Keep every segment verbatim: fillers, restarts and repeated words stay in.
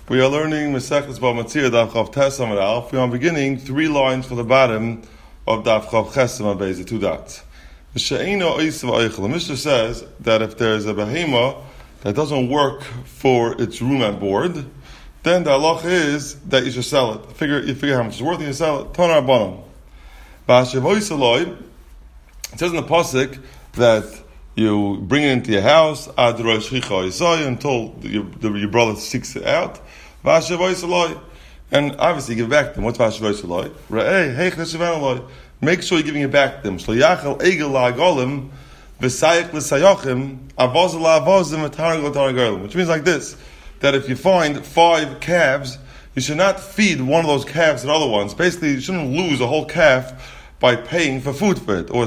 We are learning Mesechus Bava Metzia Daf Chav Tes Amud Aleph. We are beginning three lines for the bottom of Daf Chav Ches Amud Beis, the two dots. The Mishnah says that if there is a behema that doesn't work for its room and board, then the halacha is that you should sell it. Figure, you figure how much it's worth, and you sell it. Tanar Abanam. It says in the pasuk that you bring it into your house ad rosh chicha until your, your brother seeks it out. And obviously you give it back to them. What's vashavoi saloi? Make sure you're giving it back to them. Which means like this, that if you find five calves, you should not feed one of those calves to the other ones. Basically, you shouldn't lose a whole calf by paying for food for it. Or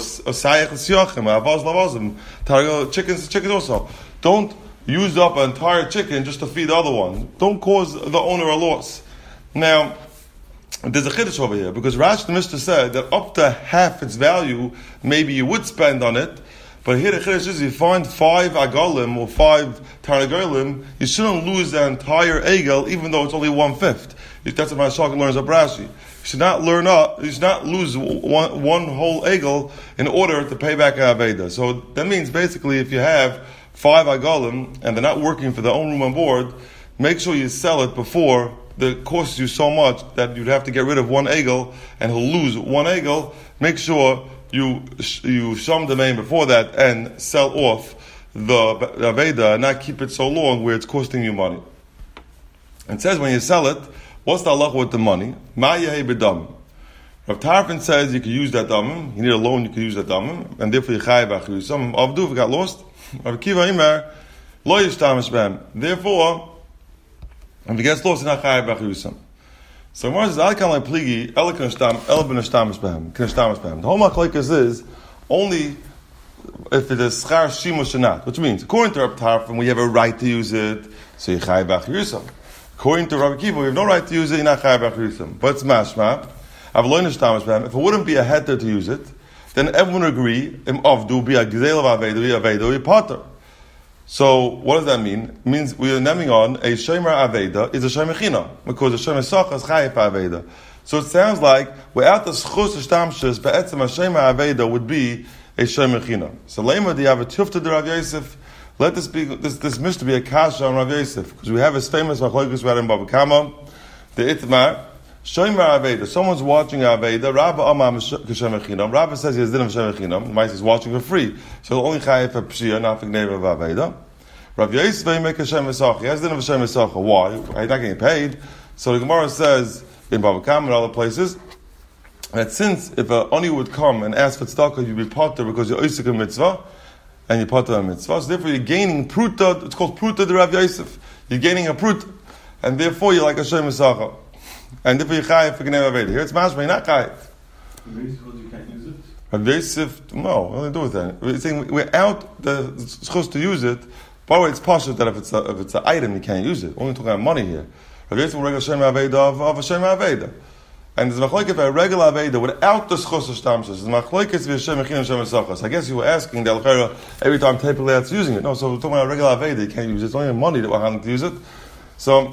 chickens, chickens also. Don't use up an entire chicken just to feed the other one. Don't cause the owner a loss. Now, there's a chiddush over here, because Rashi the Mishnah said that up to half its value, maybe you would spend on it, but here the chiddush is, if you find five agalim or five tarnagolim, you shouldn't lose the entire egel, even though it's only one-fifth. That's what my Shulchan learns of Rashi. You should not learn up, you should not lose one, one whole egel in order to pay back an aveda. So that means basically if you have five agalim and they're not working for their own room and board, make sure you sell it before it costs you so much that you'd have to get rid of one egel and he'll lose one egel. Make sure you you shum the main before that and sell off the aveda and not keep it so long where it's costing you money. It says when you sell it, what's the halacha with the money? Ma yehi b'dam. Rav Tarfon says you can use that damim. You need a loan, you can use that damim, and therefore you chayav achiyus. Some avdu, if it got lost. Rav Kiva Imer lo yishtamish b'hem. Therefore, if it gets lost, it's not chayav achiyusam. So Gemara says, "Al kan lepligi el kan shtam el ben shtamish b'hem kan shtamish b'hem." The whole machlokes is only if it is schar shimush or not, which means according to Rav Tarfon, we have a right to use it, so you chayav achiyusam. According to Rabbi Kiva, we have no right to use it, you're not chayav achiyusam. But it's mashma. If it wouldn't be a heter to use it, then everyone would agree, im avdu be a gzel of avedu, avedu, a potter. So, what does that mean? It means we are naming on a shemer aveda is a shemer china, because a shemer socha is chayav aveda. So it sounds like without the schus shtamshus, be'etzem a shemer aveda would be a shemer china. So lema di have a tufta de Rav Yosef. Let this be this this mishnah be a kasha on Rav Yosef, because we have his famous machlokes right in Bava Kama, the itmar shemer aveda. Someone's watching aveda. Rabba amam shemer chinam. Rabba says he has din of shemer chinam. The mice is watching for free, so he'll only chayav for pshia, not for gneva of aveda. Rav Yosef may make a shemer socha. He has din of shemer socha. Why? He's not getting paid. So the Gemara says in Bava Kama and other places that since if a oni would come and ask for tzedakah, you'd be potter because you're oisik a mitzvah. And you put on mitzvah. So therefore you're gaining pruta, it's called pruta de Rav Yosef. You're gaining a pruta. And therefore you're like a shem misacha. And therefore you're chayiv for gneva aveda. Here it's mashma, you're not chayiv. You can't use it? Rav Yosef, no, what do they do with that? We're saying we're out the schus to use it. By the way, it's poshut that if it's a, if it's an item, you can't use it. We're only talking about money here. Rav Yosef will regular shem aveda of, of a shem aveda. And there's machlokes for a regular aveda without the schus of shtamshus. There's machlokes for shem mechin and shem mesachas. I guess you were asking the alchera every time typically that's using it. No, so we're talking about a regular aveda. You can't use it. It's only money that we're having to use it. So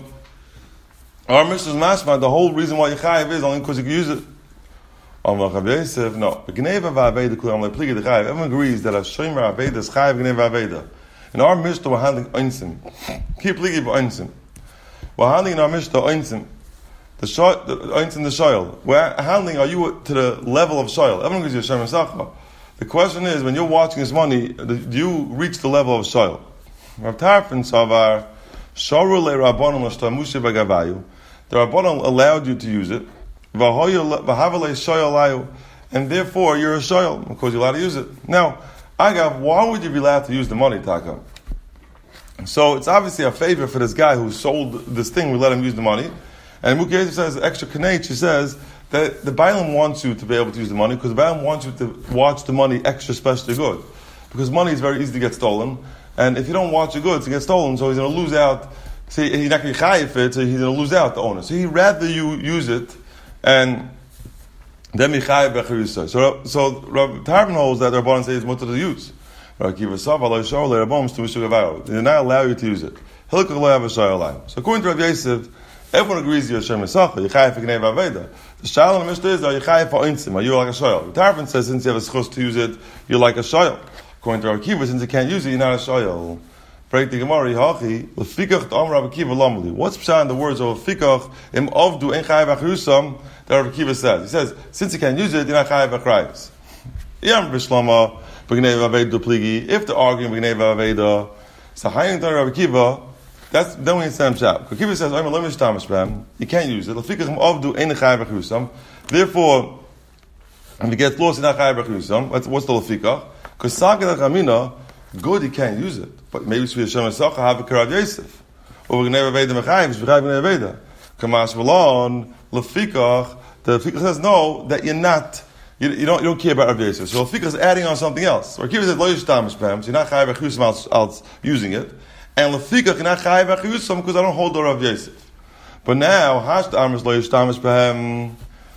our mishnah's mashma, the whole reason why you chayiv is only because you can use it. Amar Rav Yosef, no. Gneva v'aveda kulam lepligi the chayiv. Everyone agrees that a shomer aveda is chayiv gneva aveda. In our mishnah we're handling einsim. Keep pligi b'einsim. We're handling in our mishnah einsim. The shoyl, the in the shoyl. We're handling, are you to the level of shoyl? Everyone gives you a shem sacha. The question is, when you're watching this money, do you reach the level of shoyl? Rav Tarfon savar sharu le rabbanon l'shtamushe b'gavayu. The rabbanon allowed you to use it. V'havale shoyl layu, and therefore you're a shoyl because you're allowed to use it. Now, agav, why would you be allowed to use the money, Taka? So it's obviously a favor for this guy who sold this thing. We let him use the money. And Mukhi says, extra kanech, she says, that the Bailam wants you to be able to use the money, because the Bailam wants you to watch the money extra specially good. Because money is very easy to get stolen, and if you don't watch the goods, it gets stolen, so he's going to lose out. See, he's not going to be chayiv it, so he's going to lose out the owner. So he'd rather you use it, and then be chayiv b'chirisa. So, so Rav Tarfon holds that the Rabbanan says it's mutter to use. They're not allow you to use it. Hilkach lo have a shayla. So according to Rav Yosef, everyone agrees you're Shem Mesacha, you're chayiv for Gnei Vaveda. The shayla in the Mishnah is, are you chayiv for Einzim? Are you like a shayla? Tarfon says, since you have a schus to use it, you're like a shayla. According to Rav Akiva, since you can't use it, you're not a shayla. Break the Gemara, Hachi, Lefikach T'am Rav Akiva Lamali. What's pshat in the words of Lefikach Im Avdu Ein Chayiv Achusam that Rav Akiva says? He says, since you can't use it, you're not chayiv Achrayis. Yam Bishlama, B'Gnei Vaveda Pligi. If they're arguing B'Gnei Vaveda, so Hayin T'am Rav Akiva, that's then we understand pshat. Rav Akiva says, I'm a limish tamish b'hem. You can't use it. Lefikach Im Avdu Ein Chayiv Achusam. Therefore, if you get lost, you're not chayiv Achusam. What's the Lefikach? Because Sakad Chamina, good, you can't use it. But maybe it's for Shem Mesacha, have a Karav Yosef. Or we're going to have a Veda Mechayim, it's V'chayim B'nei Veda. Kamash V'lon, Lefikach, the Lefikach says no, that you're not, you, you don't you don't care about Rav Yosef. So Lefikach is adding on something else. Or Kiva says, Lo Yishtamish B'hem, so you're not Chayiv Achusam else using it. And Lefikach, you're not Chayiv Achusam because I don't hold the Rav Yosef. But now, Hash Ta'amr is Lo Yishtamish B'hem,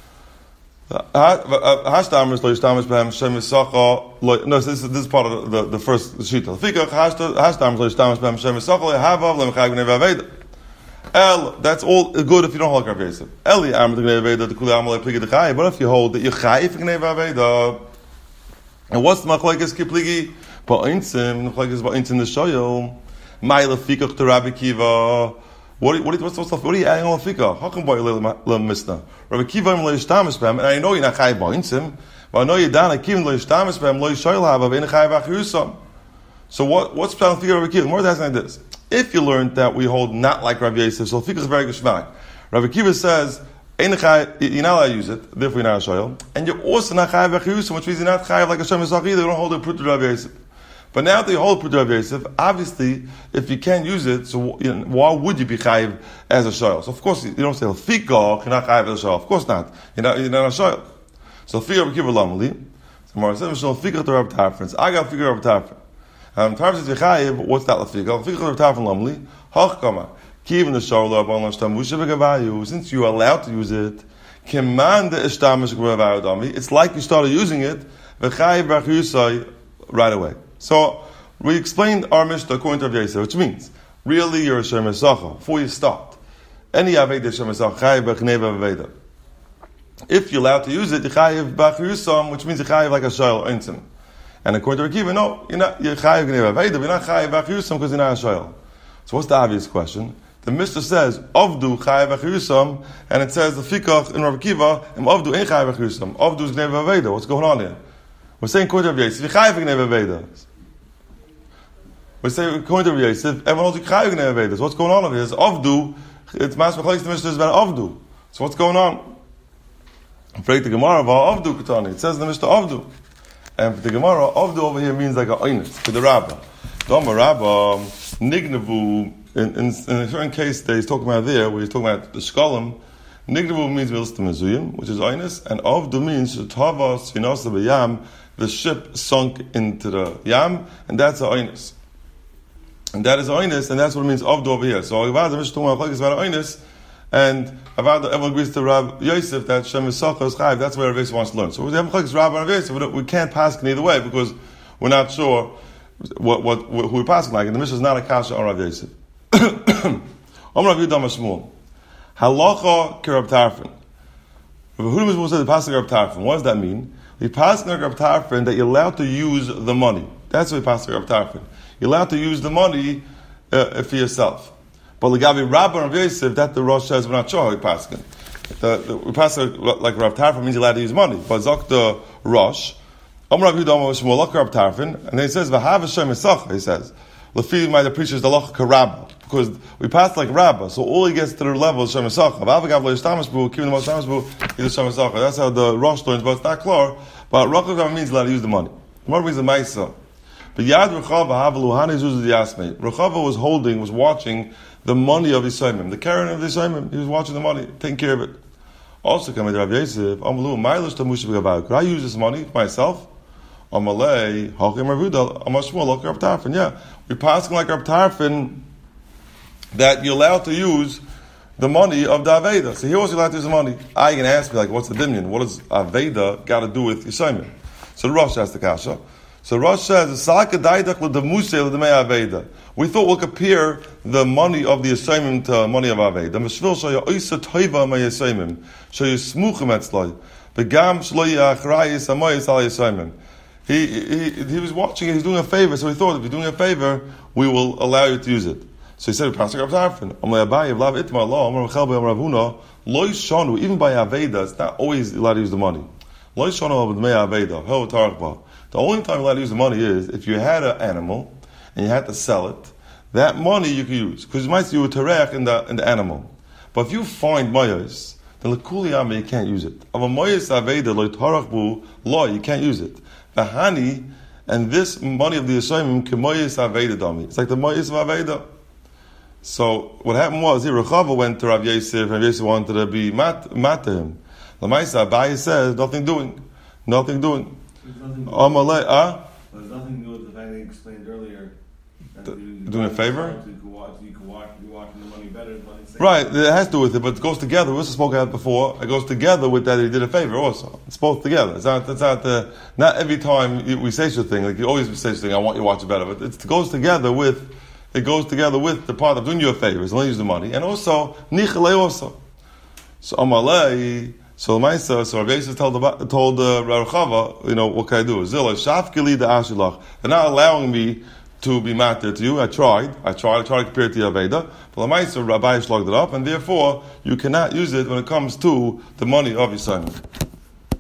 Hashtam is lo yishtamesh b'hem Shem Mesacha. No, this is this is part of the, the first shita. Lefikach hashtam is lo yishtamesh b'hem Shem Mesacha lehavav lemechayv Gnei Vaveda. El, that's all good if you don't hold Rav Yosef. Eli amr the Gnei Vaveda the kuli amr lepligi dechayiv. But if you hold that you're chayiv Gnei Vaveda, and what's the machlekes kipligi? Ba'intzim machlekes ba'intzim the shoyel. My lefikach to Rabbi Kiva. What what what's what's what are you adding on Lefikach? How come boy le misna? Rabbi Kiva im lo yishtamesh b'hem, and I know you're not chayiv ba'intzim, but I know you're down. Kiva lo yishtamesh b'hem lo yishoyel hava v'ein chayiv achusam. So what what's pshat Lefikach Rabbi Kiva? More than like this. If you learned that we hold not like Rabbi Yosef, so Lefikach is very geshmak. Rabbi Kiva says ein chayiv, you're not allowed to use it, therefore you're not a shoyel, and you're also not chayiv achusam, which means you're not chayiv like a Shem Mesacha either. You don't hold the prut to Rabbi Yosef. But now that you hold Prut Rav Yosef, obviously, if you can't use it, so you know, why would you be chayiv as a shoyel? So of course, you don't say Lefikach, you're not chayiv as a shoyel. Of course not. You're not, you're not a shoyel. So Lefikach Rav Kiva Lamali. So Mara says, Lefikach to Rav Tarfon. I got Lefikach Rav Tarfon. Um, Tarfon says, Yechayiv, what's that Lefikach? Lefikach Rav Tarfon Lamali. Hach kama. Kivin the shoyel, Abon Lashtam, Musha V'Gavayu. Since you're allowed to use it, Kiman de Ishtamish G'Gavayu Dami. It's like you started using it, V'chayiv B'Ach Yusay, right away. So, we explained our Mishnah according to Rav Yosef, which means, really you're a Shem Mesacha, before you start. Any Aveda Shem Mesacha, Chayiv B'Gnei Vaveda. If you're allowed to use it, you're Chayiv B'Ach Yusam, which means you're Chayiv like a Shayel Einzim. And according to Rav Kiva, no, you're not, you're Chayiv B'Gnei Vaveda, but you're not Chayiv B'Ach Yusam because you're not a Shayel. So what's the obvious question? The Mishnah says, Avdu Chayiv B'Ach Yusam, and it says, the Fikach in Rav Kiva, and Avdu Ein Chayiv B'Ach Yusam. Avdu is Gnei Vaveda. What's going on here? We're saying according to Rav Yosef, you're Chayiv B'Gnei Vaveda. We say according to Rav Yosef, everyone knows Chayiv Gnei Vaveda. So what's going on over here? It's Avdu. It's Mas Machlekes the Mishnah is about Avdu. So what's going on? Break the Gemara about Avdu Katani. It says in the Mishnah Avdu, and for the Gemara, Avdu over here means like a oinus for the Rabbah. Dama Rabbah Nignavu. In, in, in a certain case, that he's talking about there, where he's talking about the Shkolim. Nignavu means Milstam Mezuyim, which is oinus, and Avdu means Shetava Sfinasa B'Yam. The ship sunk into the Yam, and that's a oinus. And that is oinus, and that's what it means Avdu over here. So Avad the Mishnah talking about is about oinus, and Avad everyone agrees to Rav Yosef that Shem Mesacha is chayiv. That's where Rav Yosef wants to learn. So we have Machlekes Rav and Rav Yosef. We can't pass either way because we're not sure what what, what who we pass like. And the Mishnah is not a kasha on Rav Yosef. Om Rav Yudam Shmuel Halacha K'Rav Tarfon. Rav Yehuda Shmuel said the pasuk Rav Tarfon. What does that mean? We pass Rav Tarfon that you're allowed to use the money. That's what we pass Rav Tarfon. You're allowed to use the money uh, for yourself. But Legavi Rabba and Rav Yosef, that the Rosh says we're not sure how we pass it. The, the, we pass it like Rav Tarfon means you're allowed to use money. But Zok the Rosh, Om Rav Yudam Shmuel Rav Tarfon, and then he says V'hav Shem Mesacha. He says Lefi my the preacher's the Loch Karabba because we pass like Rabba, so all he gets to the level is Shem Mesacha. V'avagav Lo Yishtamish Bu, Kivin Lo Yishtamish Bu, he's Shem Mesacha. That's how the Rosh learns, but it's not clear. But Rachav means allowed to use the money. What means the Maisa? But Yad Rechava Havaluhani Zuz Yasmei. Rechava was holding, was watching the money of Yisraelim, the carrying of Yisraelim. He was watching the money, taking care of it. Also, coming to Rav Yosef, Amalu Mailish Tamush B'Gavayu. Could I use this money for myself? Amalei Hakim Ravuda Amashmuel Rav Tarfon. Yeah, we passing like Rav Tarfon that you're allowed to use the money of the Aveda. So he was allowed to use the money. I can ask me like, what's the Dimyan? What does Aveda got to do with Yisraelim? So the Rosh asked the Kasha. So Rosh says, we thought we'll compare the money of the Yisayimim to money of Aveda. He, he, he was watching it, he's doing a favor, so he thought, if you're doing a favor, we will allow you to use it. So he said, Pastor Rav Tarfon, even by Aveda, it's not always allowed to use the money. The only time you're allowed to use the money is if you had an animal and you had to sell it, that money you can use. Because you might see you would terech in the in the animal. But if you find mayas, then l'kuliyama you can't use it. Of a mayas aveda lo tarachbu law, you can't use it. The honey and this money of the Yisayimim kemayas aveda dami. It's like the mayas of aveda. So what happened was here Rechava went to Rav Yosef, and Rav Yosef wanted to be mat, mat to him. The Maisa Abaye says nothing doing, nothing doing. There's nothing to Amalei, ah. There's nothing to do with the fact that he explained earlier. That The- you- doing a favor? You could watch, you could watch, you watching the money better than money. Right, it has to do with it, but it goes together. We also spoke about it before. It goes together with that he did a favor also. It's both together. It's not, it's not, uh, not every time you- we say such a thing, like you always say such a thing, I want you to watch it better, but it goes together with, it goes together with the part of doing you a favor, is only use the money, and also, nichalei also. So, Amalei, so Maisa, so Rav Yosef told, the- told uh, Rav Chava, you know, what can I do? Zillah, shafkili da ashilach. They're not allowing me to be matter to you. I tried. I tried. I tried to compare it to Aveda. But Lamaisa, Rabbi slugged it up, and therefore, you cannot use it when it comes to the money of your son.